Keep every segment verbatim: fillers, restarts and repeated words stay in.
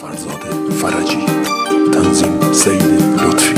فرزاد فرجی، تنظیم سید لطفی.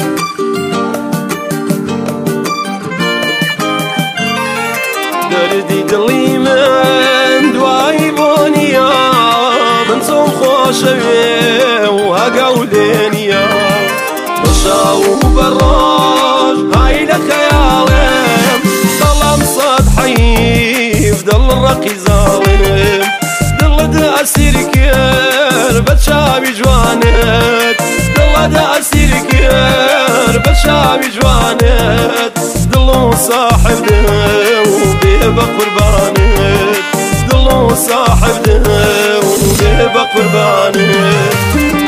دردی دڵی من دوایی بۆ نییە، من چۆن خۆشەوێ و هەگەو لێ نییە، بە شاو و بە ڕۆژ های لە خەیاڵێم، دڵم سەد حەیف دڵ ڕەقی زاڵێم، دڵت ئەسیر کرد بە چاوی جوانت، دڵت ئەسیر کرد بە چاوی جوانت، دڵ و ساحب و بێ بە قوربانت، دڵ و ساحب و بێ بە قوربانت.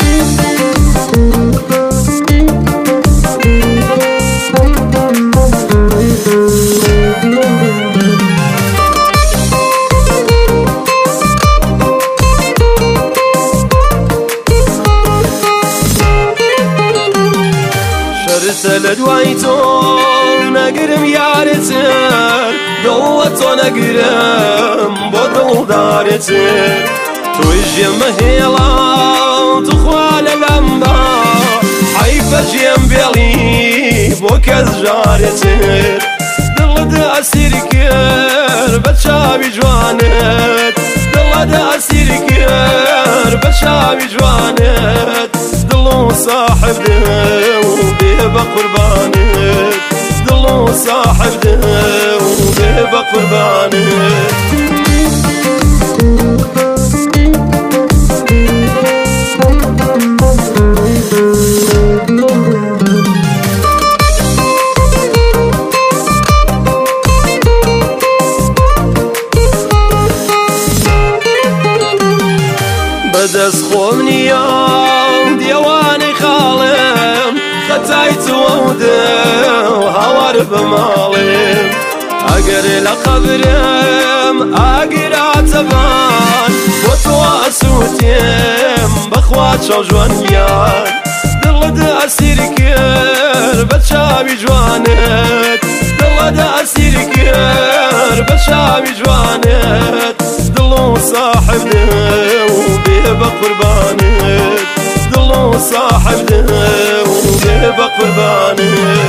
شەرتە لە دوای تۆ نەگرم یارتر، دڵە تۆ نەگرم بۆ دڵدارتر، تۆی ژێمە هێڵا توخوا لەلەم بە، حەیفە ژێم بێڵی بۆ کەس ژارتر، دڵت ئەسیر کرد بە چاوی جوانت، دڵت ئەسیر کرد بە چاوی جوانت، دڵ و ساحب و بێ بە قوربانت، دڵ و ساحب و بێ بە قوربانت. بەدەست خۆم نییە دیێوانەی خاڵم، خەتای تۆ و دڵ هاوار بماڵم، ئەگەر لە قەبرم ئاگراتە بان، بۆ تۆ ئەسووتێم بەخوا چاو جوانیان، دڵت ئەسیر کرد بە چاوی جوانت، دڵت ئەسیر کرد بە چاوی جوانت، دڵ و ساحب و بێ بە قوربانت، دڵ و ساحب و بێ بە قوربانت.